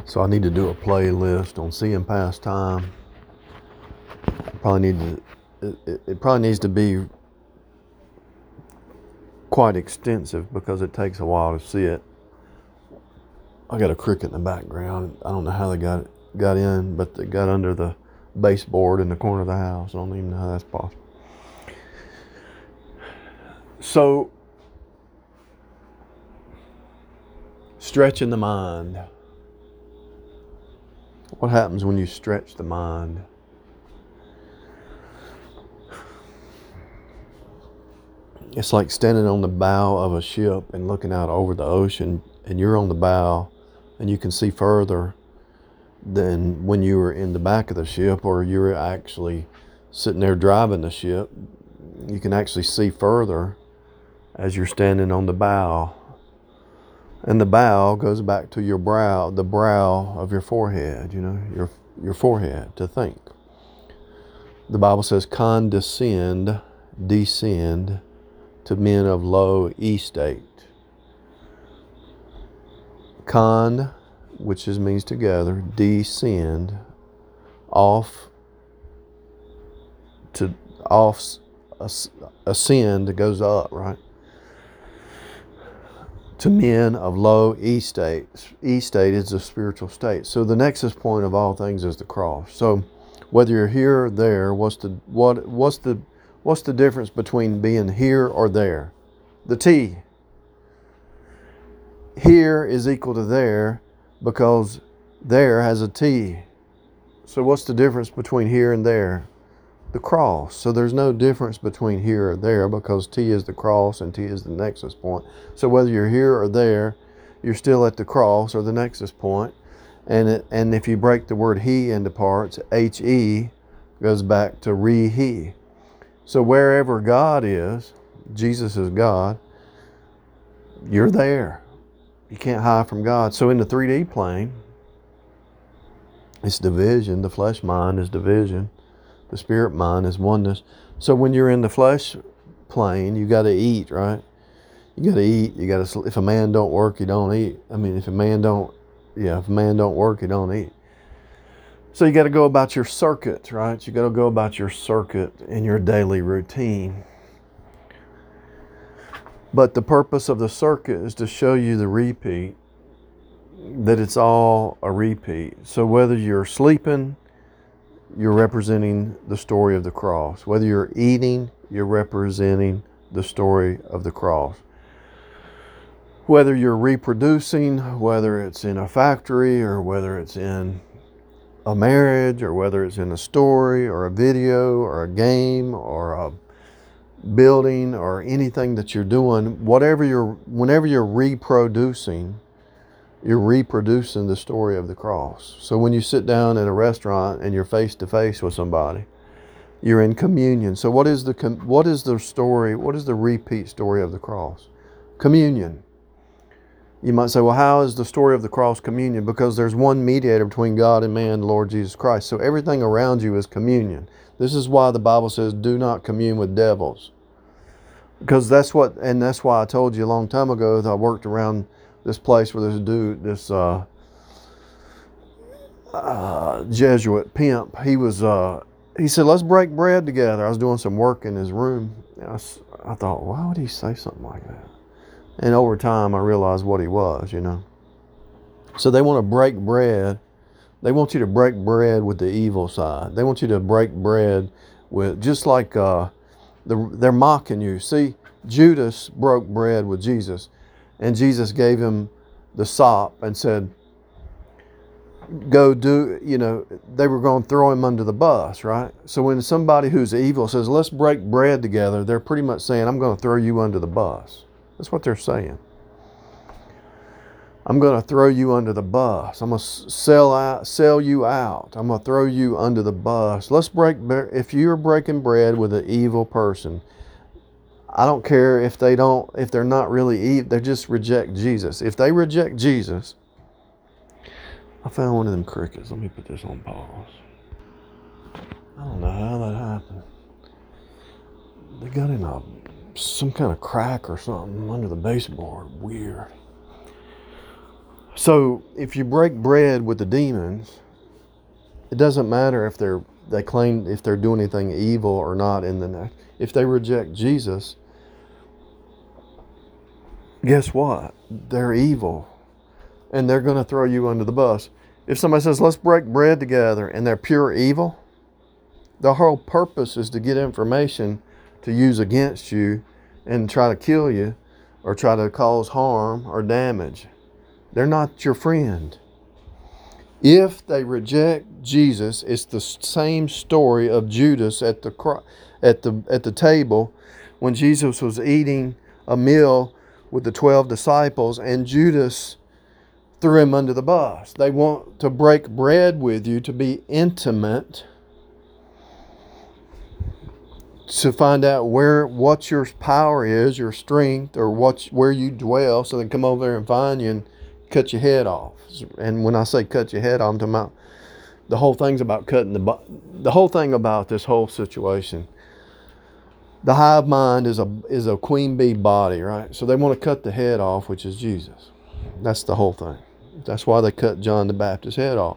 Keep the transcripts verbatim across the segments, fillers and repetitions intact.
So I need to do a playlist on seeing past time. I probably need to, it, it, it probably needs to be quite extensive because it takes a while to see it. I got a cricket in the background. I don't know how they got it, got in, but they got under the baseboard in the corner of the house. I don't even know how that's possible. So, stretching the mind. What happens when you stretch the mind? It's like standing on the bow of a ship and looking out over the ocean, and you're on the bow and you can see further than when you were in the back of the ship, or you're actually sitting there driving the ship. You can actually see further as you're standing on the bow. And the bow goes back to your brow, the brow of your forehead, you know, your your forehead, to think. The Bible says, condescend, descend to men of low estate. Con, which is means together, descend, off to off ascend goes up, right? To men of low estate. Estate is a spiritual state. So the nexus point of all things is the cross. So whether you're here or there, what's the what what's the what's the difference between being here or there? The T. Here is equal to there because there has a T. So what's the difference between here and there? The cross. So there's no difference between here or there because T is the cross and T is the nexus point. So whether you're here or there, you're still at the cross or the nexus point. And it, and if you break the word he into parts, H-E goes back to re-he. So wherever God is, Jesus is God, you're there. You can't hide from God. So in the three D plane, it's division. The flesh mind is division. The spirit mind is oneness. So when you're in the flesh plane, you got to eat, right? You got to eat. You got to. If a man don't work, he don't eat. I mean, if a man don't, yeah, if a man don't work, he don't eat. So you got to go about your circuit, right? You got to go about your circuit in your daily routine. But the purpose of the circuit is to show you the repeat, that it's all a repeat. So whether you're sleeping, you're representing the story of the cross. Whether you're eating, you're representing the story of the cross. Whether you're reproducing, whether it's in a factory or whether it's in a marriage or whether it's in a story or a video or a game or a building or anything that you're doing, whatever you're, whenever you're reproducing, you're reproducing the story of the cross. So when you sit down at a restaurant and you're face to face with somebody, you're in communion. So what is the what is the story? What is the repeat story of the cross? Communion. You might say, well, how is the story of the cross communion? Because there's one mediator between God and man, the Lord Jesus Christ. So everything around you is communion. This is why the Bible says, do not commune with devils. Because that's what, and that's why I told you a long time ago that I worked around this place where this dude, this uh, uh, Jesuit pimp, he was, uh, he said, let's break bread together. I was doing some work in his room. And I, I thought, why would he say something like that? And over time, I realized what he was, you know. So they want to break bread. They want you to break bread with the evil side. They want you to break bread with, just like uh, the, they're mocking you. See, Judas broke bread with Jesus. And Jesus gave him the sop and said, go do, you know, they were going to throw him under the bus, right? So when somebody who's evil says, let's break bread together, they're pretty much saying, I'm going to throw you under the bus. That's what they're saying. I'm going to throw you under the bus. I'm going to sell out, sell you out. I'm going to throw you under the bus. Let's break, if you're breaking bread with an evil person, I don't care if they don't, if they're not really evil, they just reject Jesus. If they reject Jesus, I found one of them crickets. Let me put this on pause. I don't know how that happened. They got in a, some kind of crack or something under the baseboard. Weird. So if you break bread with the demons, it doesn't matter if they're they claim if they're doing anything evil or not in the next. If they reject Jesus, guess what? They're evil. And they're going to throw you under the bus. If somebody says, let's break bread together, and they're pure evil, the whole purpose is to get information to use against you and try to kill you or try to cause harm or damage. They're not your friend. If they reject Jesus, it's the same story of Judas at the at the at the table when Jesus was eating a meal with the twelve disciples, and Judas threw him under the bus. They want to break bread with you to be intimate, to find out where what your power is, your strength, or what where you dwell, so they can come over there and find you and cut your head off. And when I say cut your head off, I'm talking about the whole thing's about cutting the the whole thing about this whole situation. The hive mind is a is a queen bee body, right? So they want to cut the head off, which is Jesus. That's the whole thing. That's why they cut John the Baptist's head off.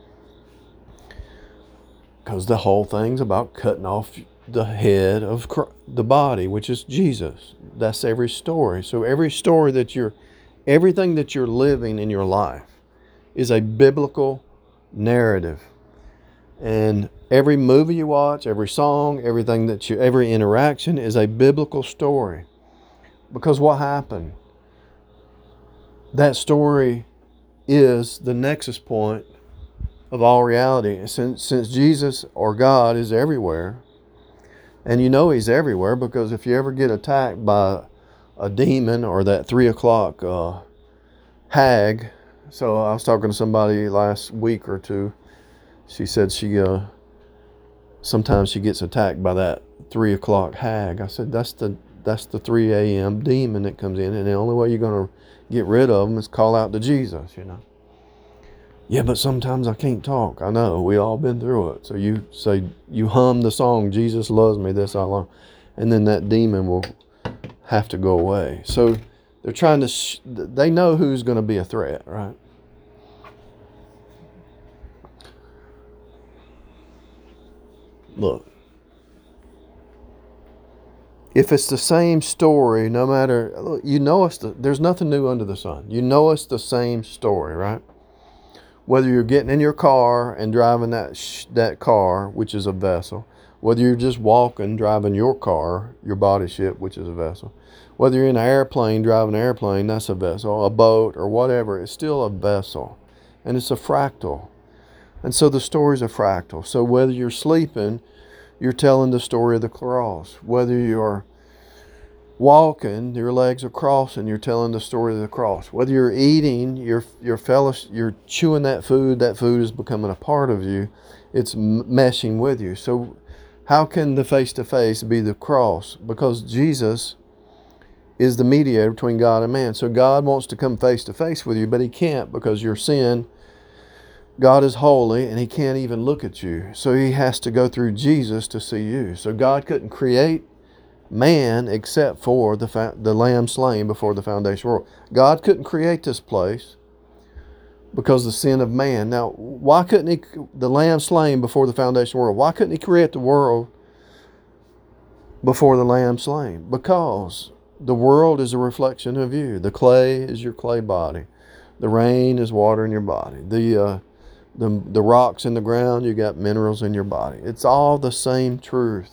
Because the whole thing's about cutting off the head of Christ, the body, which is Jesus. That's every story. So every story that you're, everything that you're living in your life is a biblical narrative. And every movie you watch, every song, everything that you, every interaction is a biblical story. Because what happened? That story is the nexus point of all reality. Since, since Jesus or God is everywhere, and you know He's everywhere because if you ever get attacked by a demon or that three o'clock uh, hag, so I was talking to somebody last week or two, she said she uh, sometimes she gets attacked by that three o'clock hag. I said that's the that's the three a.m. demon that comes in, and the only way you're going to get rid of them is call out to Jesus, you know. Yeah, but sometimes I can't talk. I know, we all been through it. So you say, you hum the song, Jesus loves me, this I love, and then that demon will have to go away. So they're trying to, sh- they know who's going to be a threat, right? Look, if it's the same story, no matter, look, you know it's the, there's nothing new under the sun. You know it's the same story, right? Whether you're getting in your car and driving that sh- that car, which is a vessel, whether you're just walking, driving your car, your body ship, which is a vessel, whether you're in an airplane, driving an airplane, that's a vessel, a boat or whatever, it's still a vessel. And it's a fractal. And so the story's a fractal. So whether you're sleeping, you're telling the story of the cross. Whether you're walking, your legs are crossing, you're telling the story of the cross. Whether you're eating, you're, you're, fellow, you're chewing that food, that food is becoming a part of you. It's meshing with you. So how can the face-to-face be the cross? Because Jesus is the mediator between God and man. So God wants to come face-to-face with you, but He can't because your sin, God is holy and He can't even look at you. So He has to go through Jesus to see you. So God couldn't create man except for the fa- the lamb slain before the foundation of the world. God couldn't create this place because of the sin of man. Now, why couldn't He, the lamb slain before the foundation of the world, why couldn't He create the world before the lamb slain? Because the world is a reflection of you. The clay is your clay body. The rain is water in your body. The uh, the the rocks in the ground, you got minerals in your body. It's all the same truth.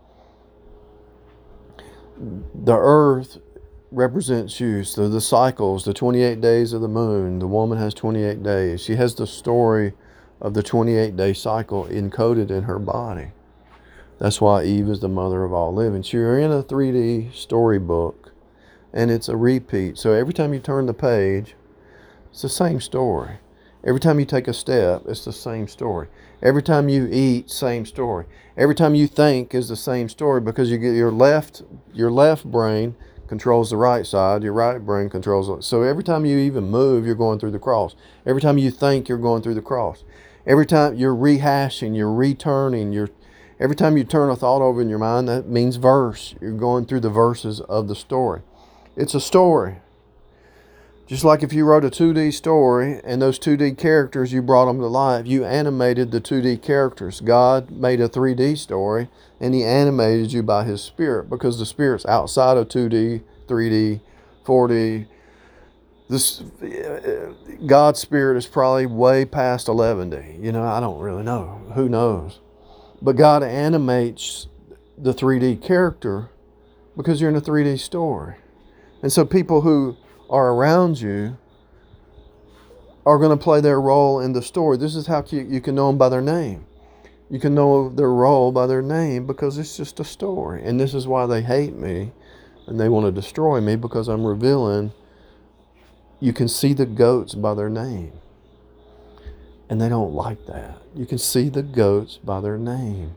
The earth represents you. So the cycles, the twenty-eight days of the moon, the woman has twenty-eight days. She has the story of the twenty-eight day cycle encoded in her body. That's why Eve is the mother of all living. So you're in a three D storybook and it's a repeat. So every time you turn the page, it's the same story. Every time you take a step, it's the same story. Every time you eat, same story. Every time you think is the same story because you get your left, your left brain controls the right side, your right brain controls it. So every time you even move, you're going through the cross. Every time you think, you're going through the cross. Every time you're rehashing, you're returning, you're every time you turn a thought over in your mind, that means verse. You're going through the verses of the story. It's a story. Just like if you wrote a two D story and those two D characters, you brought them to life. You animated the two D characters. God made a three D story and He animated you by His Spirit, because the Spirit's outside of two D, three D, four D. This God's Spirit is probably way past eleven D. You know, I don't really know. Who knows? But God animates the three D character because you're in a three D story. And so people who are around you are going to play their role in the story. This is how you, you can know them by their name. You can know their role by their name because it's just a story. And this is why they hate me and they want to destroy me, because I'm revealing. You can see the goats by their name. And they don't like that. You can see the goats by their name.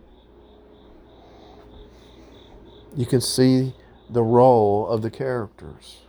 You can see the role of the characters.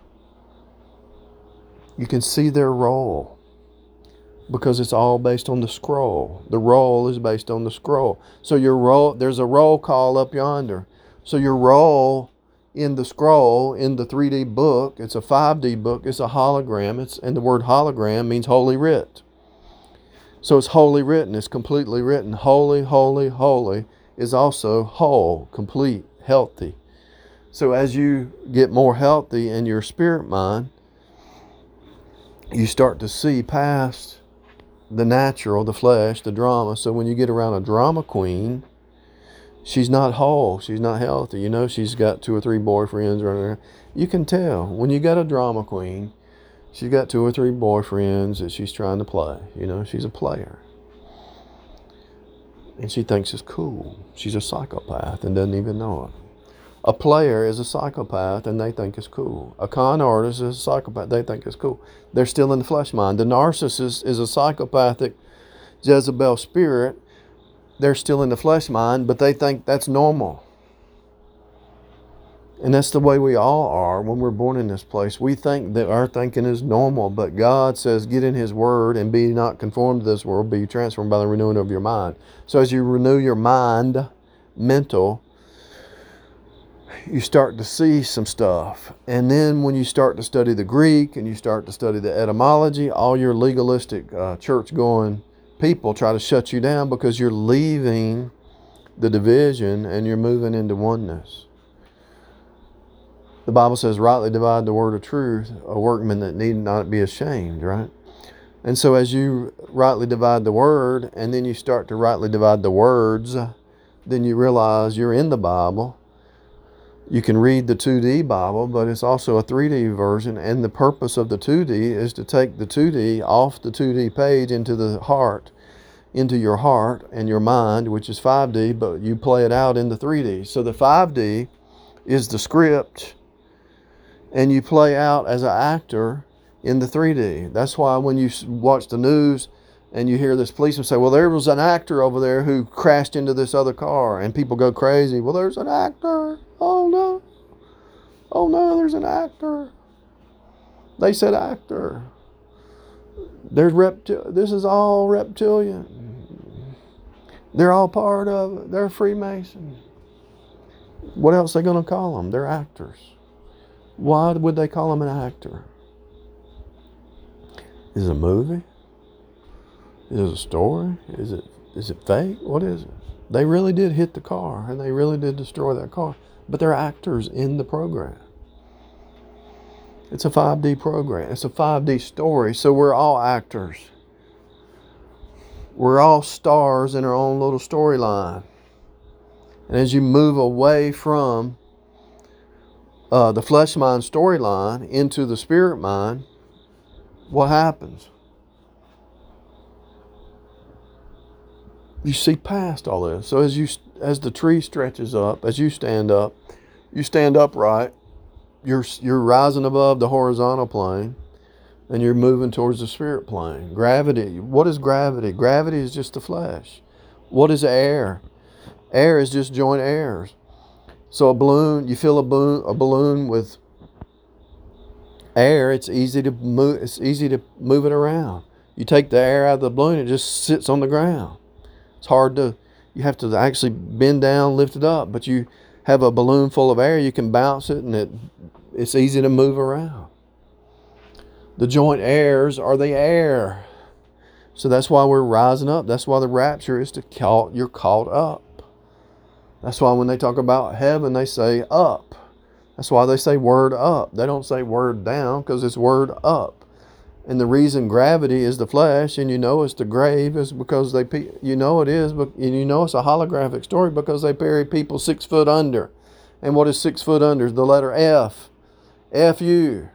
You can see their role, because it's all based on the scroll. The role is based on the scroll. So your role, there's a roll call up yonder. So your role in the scroll, in the three D book, it's a five D book, it's a hologram, it's, and the word hologram means holy writ. So it's holy written, it's completely written. Holy, holy, holy is also whole, complete, healthy. So as you get more healthy in your spirit mind, you start to see past the natural, the flesh, the drama. So when you get around a drama queen, she's not whole. She's not healthy. You know, she's got two or three boyfriends running around. You can tell when you got a drama queen, she's got two or three boyfriends that she's trying to play. You know, she's a player. And she thinks it's cool. She's a psychopath and doesn't even know it. A player is a psychopath and they think it's cool. A con artist is a psychopath. They think it's cool. They're still in the flesh mind. The narcissist is a psychopathic Jezebel spirit. They're still in the flesh mind, but they think that's normal. And that's the way we all are when we're born in this place. We think that our thinking is normal, but God says, get in His Word and be not conformed to this world, be transformed by the renewing of your mind. So as you renew your mind, mental, you start to see some stuff. And then when you start to study the Greek and you start to study the etymology, all your legalistic uh, church-going people try to shut you down because you're leaving the division and you're moving into oneness. The Bible says, rightly divide the word of truth, a workman that need not be ashamed, right? And so as you rightly divide the word, and then you start to rightly divide the words, then you realize you're in the Bible. You can read the two D Bible, but it's also a three D version, and the purpose of the two D is to take the two D off the two D page into the heart, into your heart and your mind, which is five D, but you play it out in the three D. So the five D is the script, and you play out as an actor in the three D. That's why when you watch the news and you hear this policeman say, well, there was an actor over there who crashed into this other car, and people go crazy. Well, there's an actor. Oh, no. Oh, no, there's an actor. They said actor. There's reptil. This is all reptilian. They're all part of it. They're Freemasons. What else are they going to call them? They're actors. Why would they call them an actor? Is it a movie? Is it a story? Is it is it fake? What is it? They really did hit the car, and they really did destroy that car. But they're actors in the program. It's a five D program. It's a five D story, so we're all actors. We're all stars in our own little storyline. And as you move away from uh, the flesh mind storyline into the spirit mind, what happens? You see past all this. So as you as the tree stretches up, as you stand up, you stand upright. You're you're rising above the horizontal plane, and you're moving towards the spirit plane. Gravity. What is gravity? Gravity is just the flesh. What is air? Air is just joint airs. So a balloon, you fill a balloon a balloon with air. It's easy to move. It's easy to move it around. You take the air out of the balloon, it just sits on the ground. It's hard to, you have to actually bend down, lift it up. But you have a balloon full of air, you can bounce it, and it it's easy to move around. The joint heirs are the heir. So that's why we're rising up. That's why the rapture is to call, you're caught up. That's why when they talk about heaven, they say up. That's why they say word up. They don't say word down, because it's word up. And the reason gravity is the flesh, and you know it's the grave, is because they, you know it is, but you know it's a holographic story because they bury people six foot under. And what is six foot under? The letter F. F U.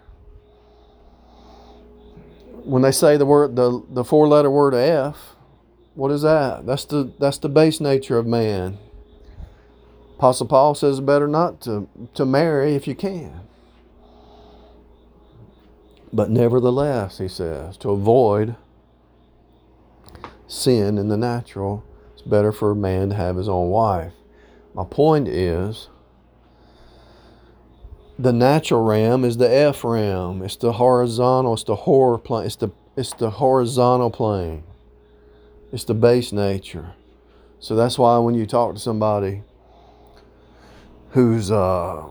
When they say the word, the, the four letter word F, what is that? That's the, that's the base nature of man. Apostle Paul says it's better not to, to marry if you can. But nevertheless, he says, to avoid sin in the natural, it's better for a man to have his own wife. My point is, the natural realm is the F realm. It's the horizontal, it's the hor plane, it's the it's the horizontal plane. It's the base nature. So that's why when you talk to somebody who's uh,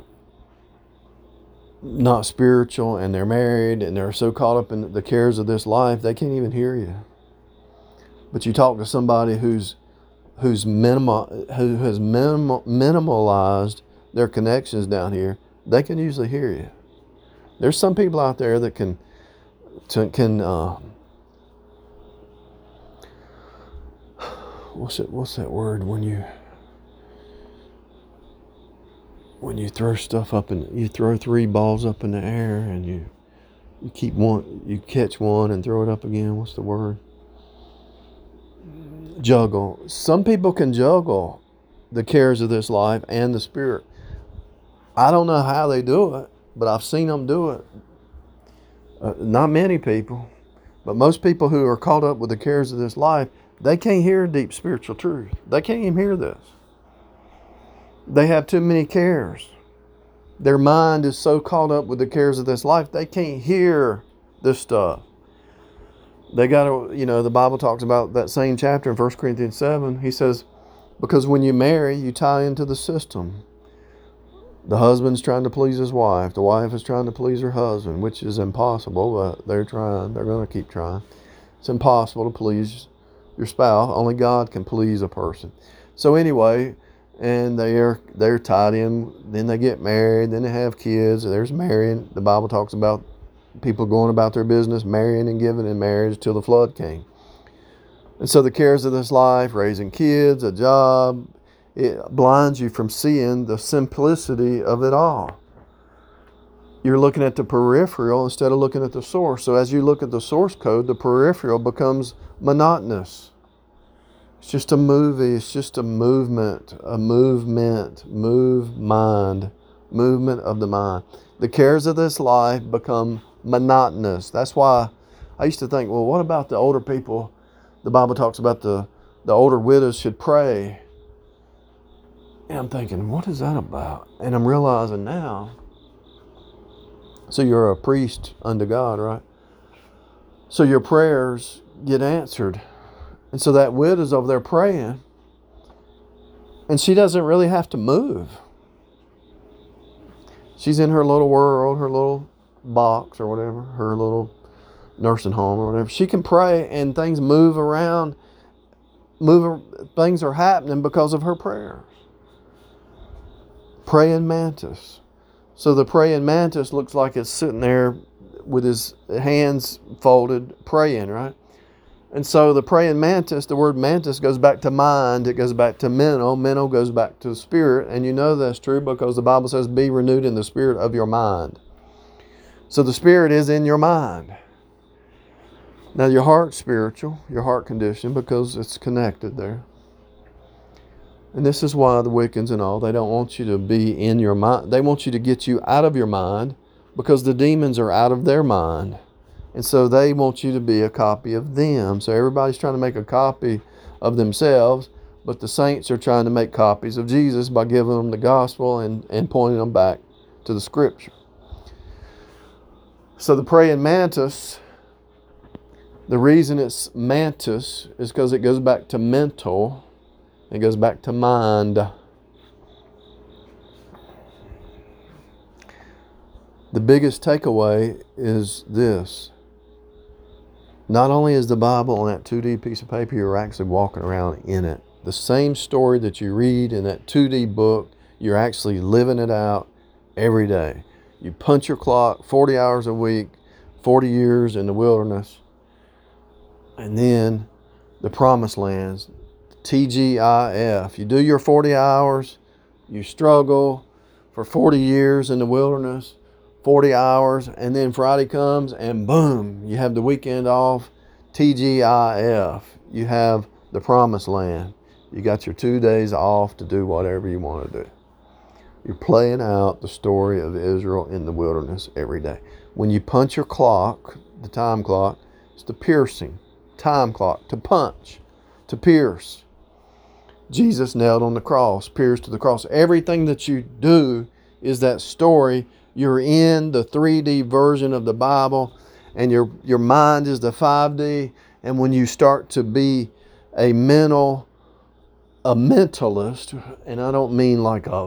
not spiritual and they're married and they're so caught up in the cares of this life, they can't even hear you. But you talk to somebody who's who's minimal who has minimal, minimalized their connections down here, they can usually hear you. There's some people out there that can to, can uh, what's it what's that word when you when you throw stuff up and you throw three balls up in the air and you you keep one you catch one and throw it up again. What's the word? Juggle. Some people can juggle the cares of this life and the spirit. I don't know how they do it, but I've seen them do it. Uh, not many people, but most people who are caught up with the cares of this life, they can't hear deep spiritual truth. They can't even hear this. They have too many cares. Their mind is so caught up with the cares of this life, they can't hear this stuff. They got to, you know, the Bible talks about that same chapter in First Corinthians seven. He says, because when you marry, you tie into the system. The husband's trying to please his wife. The wife is trying to please her husband, which is impossible, but they're trying. They're going to keep trying. It's impossible to please your spouse. Only God can please a person. So anyway, and they're they're tied in. Then they get married. Then they have kids. There's marrying. The Bible talks about people going about their business, marrying and giving in marriage till the flood came. And so the cares of this life, raising kids, a job, it blinds you from seeing the simplicity of it all. You're looking at the peripheral instead of looking at the source. So as you look at the source code, the peripheral becomes monotonous. It's just a movie. It's just a movement, a movement, move mind, movement of the mind. The cares of this life become monotonous. That's why I used to think, well, what about the older people? The Bible talks about the, the older widows should pray. And I'm thinking, what is that about? And I'm realizing now, so you're a priest unto God, right? So your prayers get answered. And so that widow's over there praying, and she doesn't really have to move. She's in her little world, her little box or whatever, her little nursing home or whatever. She can pray and things move around, move, things are happening because of her prayers. Praying mantis. So the praying mantis looks like it's sitting there with his hands folded praying, right? And so the praying mantis, the word mantis goes back to mind. It goes back to mental. Mental goes back to spirit. And you know that's true because the Bible says be renewed in the spirit of your mind. So the spirit is in your mind. Now your heart's spiritual, your heart condition, because it's connected there. And this is why the Wiccans and all, they don't want you to be in your mind. They want you to get you out of your mind because the demons are out of their mind. And so they want you to be a copy of them. So everybody's trying to make a copy of themselves, but the saints are trying to make copies of Jesus by giving them the gospel and, and pointing them back to the scripture. So the praying mantis, the reason it's mantis is because it goes back to mental. It goes back to mind. The biggest takeaway is this. Not only is the Bible on that two D piece of paper, you're actually walking around in it. The same story that you read in that two D book, you're actually living it out every day. You punch your clock forty hours a week, forty years in the wilderness, and then the promised lands, T G I F. You do your forty hours, you struggle for forty years in the wilderness, forty hours, and then Friday comes and boom, you have the weekend off, T G I F. You have the promised land. You got your two days off to do whatever you want to do. You're playing out the story of Israel in the wilderness every day. When you punch your clock, the time clock, it's the piercing time clock, to punch, to pierce. Jesus nailed on the cross, pierced to the cross. Everything that you do is that story. You're in the three D version of the Bible, and your your mind is the five D. And when you start to be a mental, a mentalist, and I don't mean like a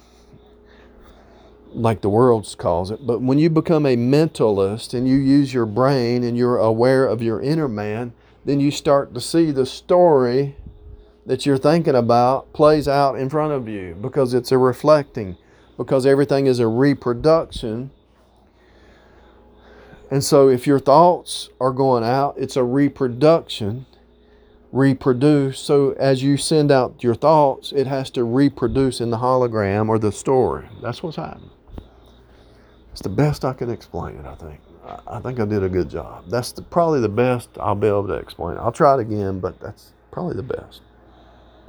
like the world calls it, but when you become a mentalist and you use your brain and you're aware of your inner man, then you start to see the story that you're thinking about plays out in front of you, because it's a reflecting, because everything is a reproduction. And so if your thoughts are going out, it's a reproduction, reproduce. So as you send out your thoughts, it has to reproduce in the hologram or the story. That's what's happening. It's the best I can explain it, I think. I think I did a good job. That's the, probably the best I'll be able to explain it. I'll try it again, but that's probably the best.